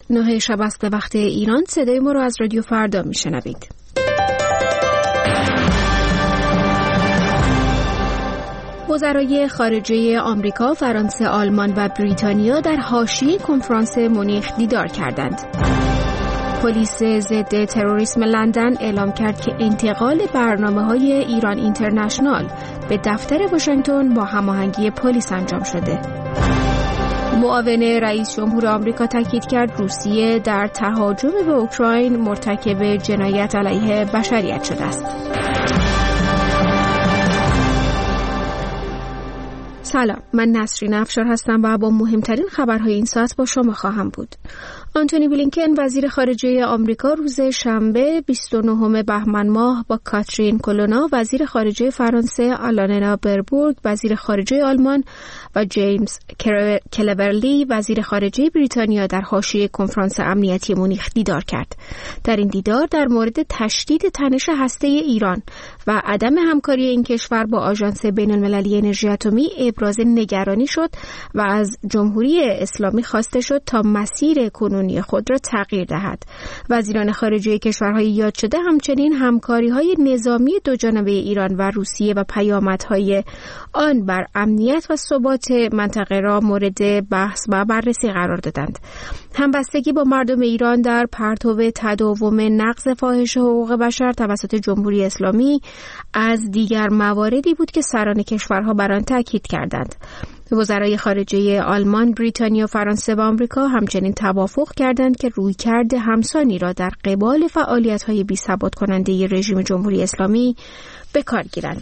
9 شب است به وقت ایران. صدای ما رو از رادیو فردا میشنوید. وزرای خارجه آمریکا، فرانسه، آلمان و بریتانیا در حاشیه کنفرانس مونیخ دیدار کردند. پلیس ضد تروریسم لندن اعلام کرد که انتقال برنامه‌های ایران اینترنشنال به دفتر واشنگتن با هماهنگی پلیس انجام شده. معاون رئیس جمهور آمریکا تاکید کرد روسیه در تهاجم به اوکراین مرتکب جنایت علیه بشریت شده است. سلام، من نسرین افشار هستم و با مهمترین خبرهای این ساعت با شما خواهم بود. آنتونی بلینکن وزیر خارجه آمریکا روز شنبه 29 بهمن ماه با کاترین کولونا وزیر خارجه فرانسه، آلاننا بربورگ وزیر خارجه آلمان و جیمز کلورلی وزیر خارجه بریتانیا در حاشیه کنفرانس امنیتی مونیخ دیدار کرد. در این دیدار در مورد تشدید تنش هسته ایران و عدم همکاری این کشور با آژانس بین‌المللی انرژی اتمی ابراز نگرانی شد و از جمهوری اسلامی خواسته شد تا مسیر کنونی خود را تغییر دهد. وزیران خارجه کشورهای یاد شده همچنین همکاری‌های نظامی دوجانبه ایران و روسیه و پیامدهای آن بر امنیت و ثبات منطقه را مورد بحث و بررسی قرار دادند. همبستگی با مردم ایران در پرتو تداوم نقض فاحش حقوق بشر توسط جمهوری اسلامی از دیگر مواردی بود که سران کشورها بر آن تاکید کردند. وزرای خارجه آلمان، بریتانیا، فرانسه و آمریکا همچنین توافق کردند که رویکرد همسانی را در قبال فعالیت‌های بی‌ثبات کننده رژیم جمهوری اسلامی به کار گیرند.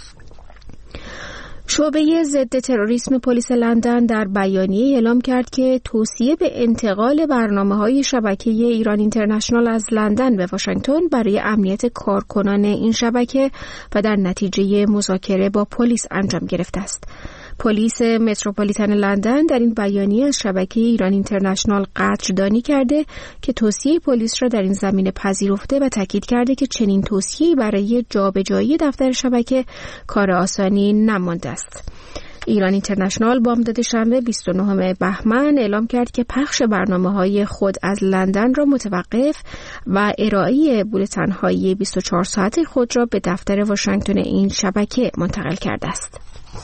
شعبه ضد تروریسم پلیس لندن در بیانیه اعلام کرد که توصیه به انتقال برنامه‌های شبکه ایران اینترنشنال از لندن به واشنگتن برای امنیت کارکنان این شبکه و در نتیجه مذاکره با پلیس انجام گرفته است. پلیس متروپولیتن لندن در این بیانیه از شبکه ایران اینترنشنال قدردانی کرده که توصیه پلیس را در این زمینه پذیرفته و تاکید کرده که چنین توصیه‌ای برای جابجایی دفتر شبکه کار آسانی نمانده است. ایران اینترنشنال بامداد شنبه 29 بهمن اعلام کرد که پخش برنامه‌های خود از لندن را متوقف و ارائه بولتن‌های 24 ساعته خود را به دفتر واشنگتن این شبکه منتقل کرده است.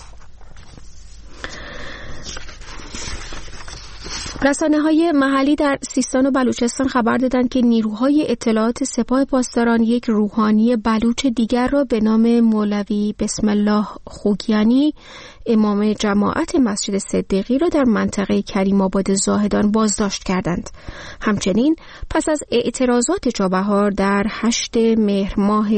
رسانه‌های محلی در سیستان و بلوچستان خبر دادند که نیروهای اطلاعات سپاه پاسداران یک روحانی بلوچ دیگر را به نام مولوی بسم الله خوگیانی امام جماعت مسجد صدیقی را در منطقه کریم آباد زاهدان بازداشت کردند. همچنین پس از اعتراضات چابهار در 8 مهر ماه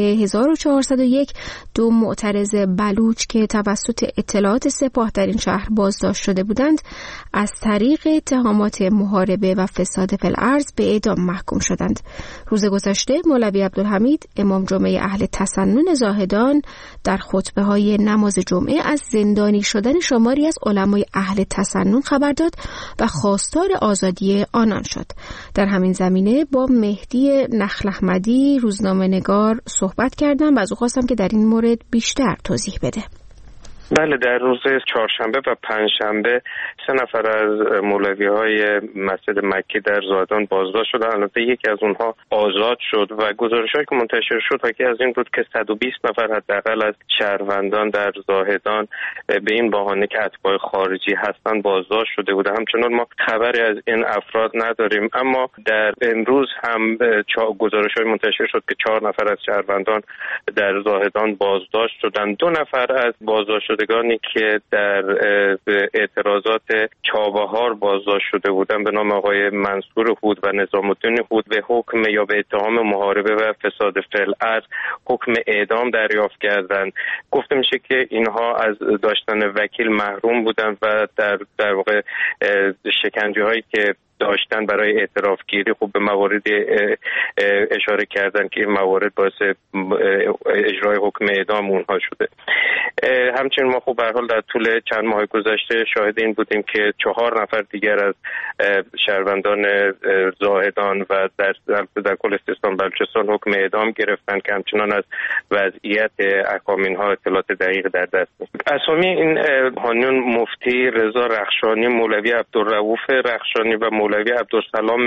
1401 دو معترض بلوچ که توسط اطلاعات سپاه در این شهر بازداشت شده بودند از طریق اتهامات محاربه و فساد فی الارض به اعدام محکوم شدند. روز گذشته مولوی عبدالحمید امام جمعه اهل تسنن زاهدان در خطبه‌های نماز جمعه از زندانی شدن شماری از علمای اهل تسنن خبر داد و خواستار آزادی آنان شد. در همین زمینه با مهدی نخل احمدی روزنامه‌نگار صحبت کردم و از او خواستم که در این مورد بیشتر توضیح بده. بله، در روز چهارشنبه و پنجشنبه 3 نفر از مولوی‌های مسجد مکی در زاهدان بازداشت شدند. البته یکی از اونها آزاد شد و گزارش‌هایی که منتشر شد حاکی از این بود که 120 نفر حداقل از شهروندان در زاهدان به این بهانه که اتباع خارجی هستند بازداشت شده بودند. همچنان ما خبری از این افراد نداریم، اما در امروز هم گزارش‌های منتشر شد که 4 نفر از شهروندان در زاهدان بازداشت شدند. 2 نفر از بازداشت شدگانی که در اعتراضات چابهار بازداشت شده بودند به نام آقای منصور هود و نظام الدین هود به حکم یا به اتهام محاربه و فساد فی الارض حکم اعدام دریافت کردند. گفته میشه که اینها از داشتن وکیل محروم بودند و در واقع شکنجه هایی که داشتن برای اعتراف گیری خب به مواردی اشاره کردن که این موارد باعث اجرای حکم اعدام اونها شده. همچنین ما خب به هر حال در طول چند ماه گذشته شاهد این بودیم که 4 نفر دیگر از شهروندان زاهدان و در کل سیستان بلوچستان حکم اعدام گرفتن که همچنان از وضعیت احکام اینها اطلاعات دقیق در دست نیست. اسامی این هانیون مفتی رضا رخشانی، مولوی عبدالرؤوف رخشانی و مولوی عبدالسلام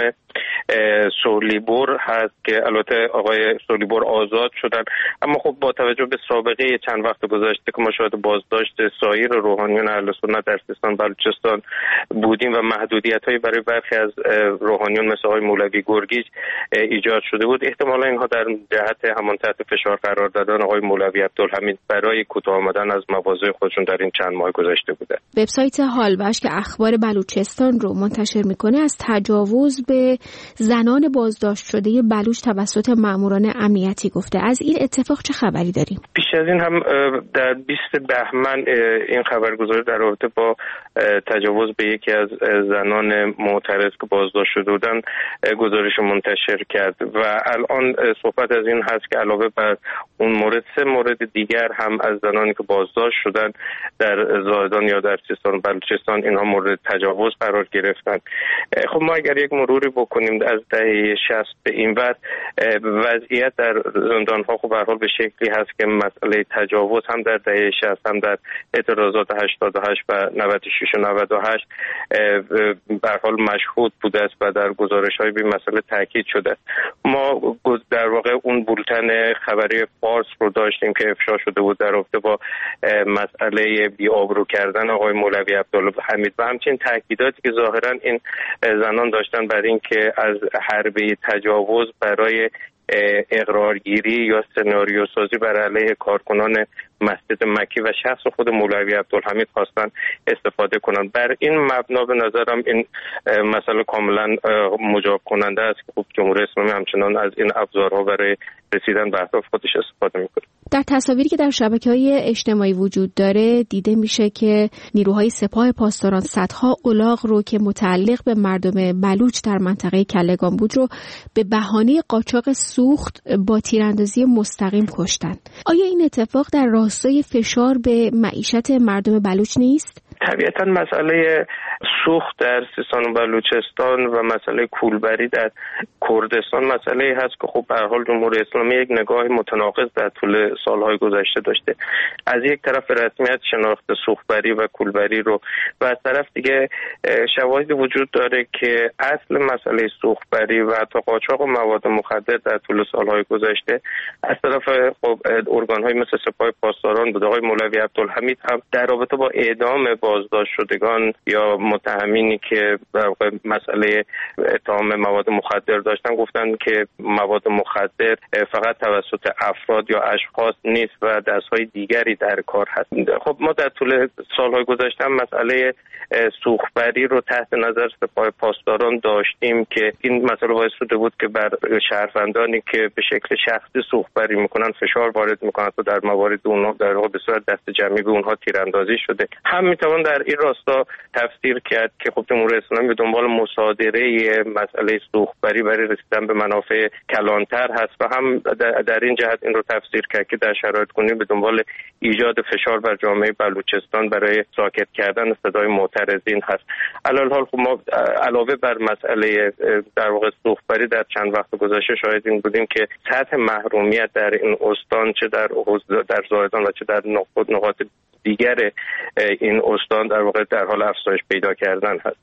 سولیبور هست که البته آقای سولیبور آزاد شدن، اما خب با توجه به سابقه چند وقت گذشته که ما شاهد بازداشت سایر روحانیون اهل سنت در سیستان بلوچستان بودیم و محدودیت‌هایی برای برخی از روحانیون مثل آقای مولوی گرگیج ایجاد شده بود، احتمالا اینها در جهت همان تحت فشار قرار دادن آقای مولوی عبدالحمید برای کوتاه آمدن از مواضع خودشون در این چند ماه گذشته بوده. وبسایت حالوش که اخبار بلوچستان رو منتشر میکنه از تجاوز به زنان بازداشت شده بلوچ توسط ماموران امنیتی گفته. از این اتفاق چه خبری داریم؟ پیش از این هم در 20 بهمن این خبرگزاری در رابطه با تجاوز به یکی از زنان معترض که بازداشت شده بودن گزارش منتشر کرد و الان صحبت از این هست که علاوه بر اون مورد 3 مورد دیگر هم از زنانی که بازداشت شدن در زاهدان یا در سیستان بلوچستان اینها مورد تجاوز قرار گرفتن. خب ما اگر یک مروری بکنیم از دهه 60 به این ور، وضعیت در زندان‌ها خب به هر حال به شکلی هست که مسئله تجاوز هم در دهه 60 هم در اعتراضات 88 و 96 و 98 به هر حال مشهود بوده است و در گزارش‌های به مسئله تاکید شده. ما در واقع اون بولتن خبری فارس رو داشتیم که افشا شده بود در رابطه با مسئله بی‌آبرو کردن آقای مولوی عبدالحمید و همچنین تاکیداتی که ظاهرا این زنان داشتن بر این که از حربه تجاوز برای اقرارگیری یا سناریو سازی بر علیه کارکنان مسجد مکی و شخص خود مولوی عبدالحمید خواستن استفاده کنند. بر این مبنا به نظرم این مسئله کاملا مجاب کننده است که جمهوری اسلامی همچنان از این ابزارها برای رسیدن به اهداف خودش استفاده میکنه. در تصاویری که در شبکه‌های اجتماعی وجود داره دیده میشه که نیروهای سپاه پاسداران صدها الاغ رو که متعلق به مردم بلوچ در منطقه کلهگان بود رو به بهانه قاچاق سوخت با تیراندازی مستقیم کشتن. آیا این اتفاق در راستای فشار به معیشت مردم بلوچ نیست؟ طبیعتا مسئله سوخت در سیستان و بلوچستان و مسئله کولبری در کردستان مسئله هست که خب به هر حال جمهوری اسلامی یک نگاه متناقض در طول سالهای گذشته داشته. از یک طرف رسمیت شناخت سوختبری و کولبری رو و از طرف دیگه شواهدی وجود داره که اصل مسئله سوختبری و حتی قاچاق و مواد مخدر در طول سالهای گذشته از طرف خب ارگان‌های مثل سپاه پاسداران بود. آقای مولوی عبدالحمید هم در رابطه با اعدام بازداشت شدگان یا متهمینی که در واقع مسئله اتهام مواد مخدر داشتن گفتن که مواد مخدر فقط توسط افراد یا اشخاص نیست و دستهای دیگری در کار هست. خب ما در طول سالهای گذشته مسئله سوختبری رو تحت نظر سپاه پاسداران داشتیم که این مسئله باعث شده بود که بر شهروندانی که به شکل شخصی سوختبری میکنن فشار وارد میکنن و در موارد اونها در واقع به صورت دست جمعی به اونها تیراندازی شده. هم میتوان در این راستا تفسیر کرد که خب جمهوری اسلامی به دنبال مصادره مسئله سوختبری برای رسیدن به منافع کلانتر هست و هم در این جهت این رو تفسیر کرد که در شرایط کنونی به دنبال ایجاد فشار بر جامعه بلوچستان برای ساکت کردن صدای معترضین هست. علالحال خب ما علاوه بر مسئله در واقع سوختبری در چند وقت گذشته شاهد این بودیم که سطح محرومیت در این استان چه در زاهدان و چه در نقاط دیگر این استان در واقع در حال افزایش پیدا کردن هست.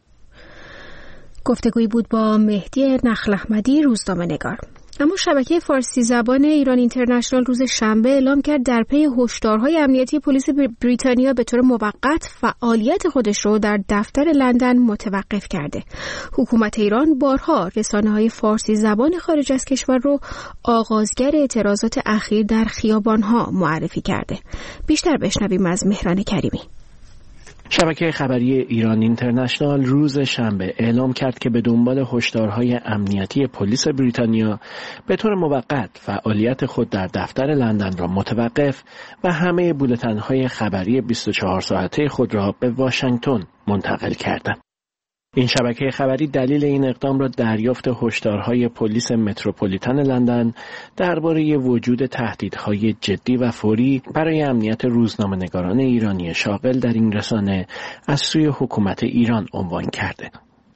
گفتگویی بود با مهدی نخل احمدی، روزنامه‌نگار. اما شبکه فارسی زبان ایران اینترنشنال روز شنبه اعلام کرد در پی هشدارهای امنیتی پلیس بریتانیا به طور موقت فعالیت خودش رو در دفتر لندن متوقف کرده. حکومت ایران بارها رسانه‌های فارسی زبان خارج از کشور رو آغازگر اعتراضات اخیر در خیابان‌ها معرفی کرده. بیشتر بشنویم از مهران کریمی. شبکه خبری ایران اینترنشنال روز شنبه اعلام کرد که به دنبال هشدارهای امنیتی پلیس بریتانیا به طور موقت فعالیت خود در دفتر لندن را متوقف و همه بولتن‌های خبری 24 ساعته خود را به واشنگتن منتقل کردند. این شبکه خبری دلیل این اقدام را دریافت هشدارهای پلیس متروپولیتن لندن درباره وجود تهدیدهای جدی و فوری برای امنیت روزنامه‌نگاران ایرانی شاغل در این رسانه از سوی حکومت ایران عنوان کرده.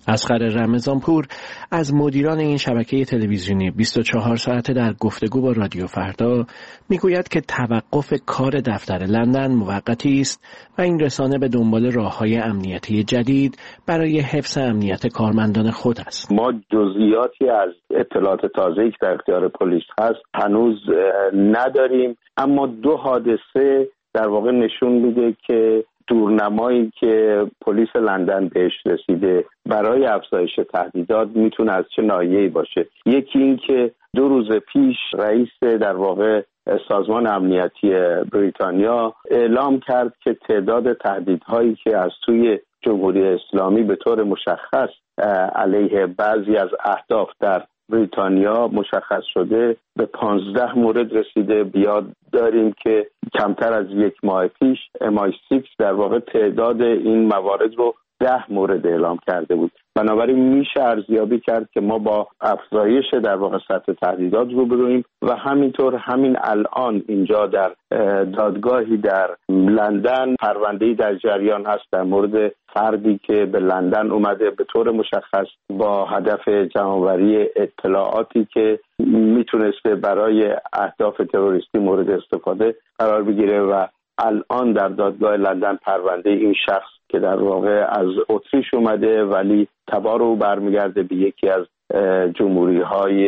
اصغر رمضانپور از مدیران این شبکه تلویزیونی 24 ساعته در گفتگو با رادیو فردا میگوید که توقف کار دفتر لندن موقتی است و این رسانه به دنبال راه‌های امنیتی جدید برای حفظ امنیت کارمندان خود است. ما جزئیاتی از اطلاعات تازه‌ای که در اختیار پلیس هست هنوز نداریم، اما 2 حادثه در واقع نشون میده که دورنمایی که پلیس لندن بهش رسیده برای افزایش تهدیدات میتونه از چه ناحیه‌ای باشه. یکی این که 2 روز پیش رئیس در واقع سازمان امنیتی بریتانیا اعلام کرد که تعداد تهدیدهایی که از سوی جمهوری اسلامی به طور مشخص علیه بعضی از اهداف در بریتانیا مشخص شده به 15 مورد رسیده. بیاد داریم که کمتر از 1 ماه پیش MI6 در واقع تعداد این موارد رو 10 مورد اعلام کرده بود. بنابراین میشه ارزیابی کرد که ما با افزایش در واقع سطح تهدیدات روبرویم و همینطور همین الان اینجا در دادگاهی در لندن پرونده‌ای در جریان هست در مورد فردی که به لندن اومده به طور مشخص با هدف جمع‌آوری اطلاعاتی که میتونسته برای اهداف تروریستی مورد استفاده قرار بگیره و الان در دادگاه لندن پرونده این شخص که در واقع از اتریش اومده ولی تبار او برمیگرده به یکی از جمهوری‌های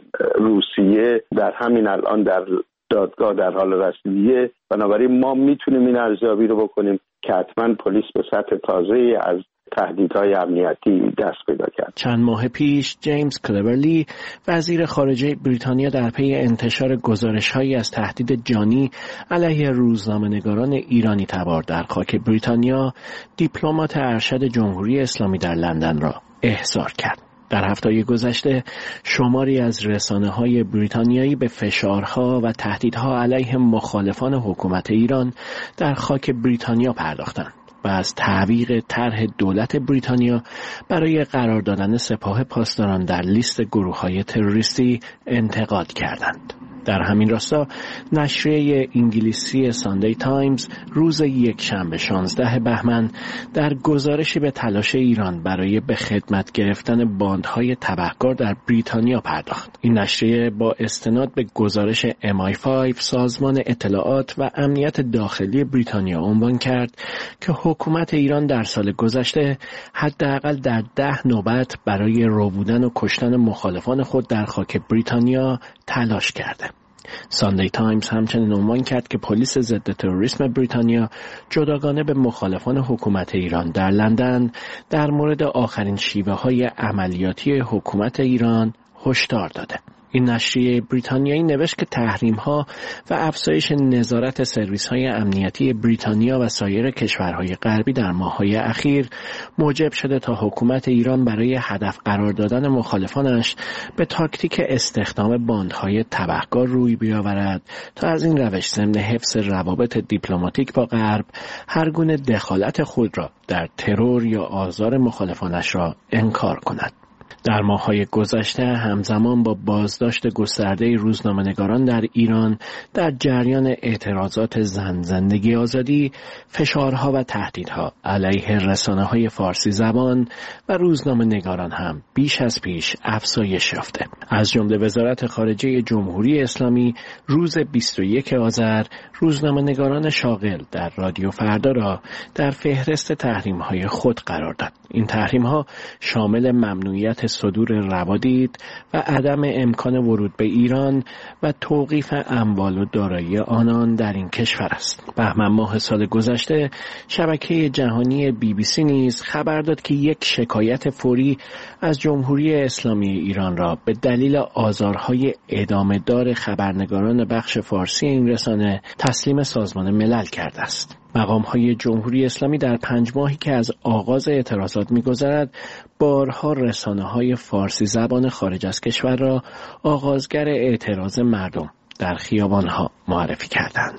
روسیه در همین الان در دادگاه در حال رسیدگیه. بنابراین ما میتونیم این ارزیابی رو بکنیم که حتما پلیس به سطح تازه‌ای از تهدیدهای امنیتی دست پیدا کرد. چند ماه پیش جیمز کلورلی وزیر خارجه بریتانیا در پی انتشار گزارش‌هایی از تهدید جانی علیه روزنامه‌نگاران ایرانی تبار در خاک بریتانیا دیپلمات ارشد جمهوری اسلامی در لندن را احضار کرد. در هفته گذشته شماری از رسانه‌های بریتانیایی به فشارها و تهدیدها علیه مخالفان حکومت ایران در خاک بریتانیا پرداختند و از تعویق طرح دولت بریتانیا برای قرار دادن سپاه پاسداران در لیست گروه‌های تروریستی انتقاد کردند. در همین راستا نشریه انگلیسی ساندی تایمز روز یکشنبه 16 بهمن در گزارشی به تلاش ایران برای به خدمت گرفتن باندهای تبهکار در بریتانیا پرداخت. این نشریه با استناد به گزارش MI5 سازمان اطلاعات و امنیت داخلی بریتانیا عنوان کرد که حکومت ایران در سال گذشته حداقل در 10 نوبت برای ربودن و کشتن مخالفان خود در خاک بریتانیا تلاش کرده. ساندی تایمز همچنین عنوان کرد که پلیس ضد تروریسم بریتانیا جداگانه به مخالفان حکومت ایران در لندن در مورد آخرین شیوه‌های عملیاتی حکومت ایران هشدار داده. این نشریه بریتانیایی نوشت که تحریم‌ها و افزایش نظارت سرویس‌های امنیتی بریتانیا و سایر کشورهای غربی در ماه‌های اخیر موجب شده تا حکومت ایران برای هدف قرار دادن مخالفانش به تاکتیک استخدام باندهای تبهکار روی بیاورد تا از این روش ضمن حفظ روابط دیپلماتیک با غرب هر گونه دخالت خود را در ترور یا آزار مخالفانش را انکار کند. در ماه‌های گذشته همزمان با بازداشت گسترده روزنامه‌نگاران در ایران در جریان اعتراضات زن زندگی آزادی، فشارها و تهدیدها علیه رسانه‌های فارسی زبان و روزنامه‌نگاران هم بیش از پیش افزایش یافته. از جمله وزارت خارجه جمهوری اسلامی روز 21 آذر روزنامه‌نگاران شاغل در رادیو فردا را در فهرست تحریم‌های خود قرار داد. این تحریم‌ها شامل ممنوعیت صدور روادید و عدم امکان ورود به ایران و توقیف اموال و دارایی آنان در این کشور است. بهمن ماه سال گذشته شبکه جهانی BBC نیز خبر داد که یک شکایت فوری از جمهوری اسلامی ایران را به دلیل آزارهای ادامه‌دار خبرنگاران بخش فارسی این رسانه تسلیم سازمان ملل کرده است. مقام‌های جمهوری اسلامی در 5 ماهی که از آغاز اعتراضات می‌گذرد بارها رسانه‌های فارسی زبان خارج از کشور را آغازگر اعتراض مردم در خیابان‌ها معرفی کردند.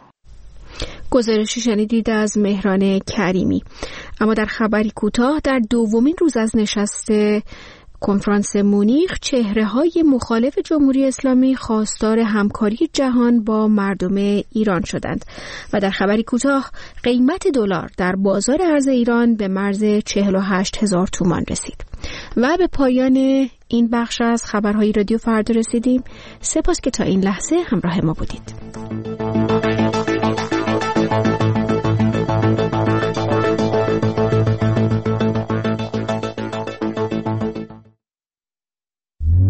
گزارشی شنیدید از مهران کریمی. اما در خبری کوتاه در دومین روز از نشست کنفرانس مونیخ چهره‌های مخالف جمهوری اسلامی خواستار همکاری جهان با مردم ایران شدند و در خبری کوتاه قیمت دلار در بازار ارز ایران به مرز 48,000 تومان رسید. و به پایان این بخش از خبرهای رادیو فردا رسیدیم. سپاس که تا این لحظه همراه ما بودید.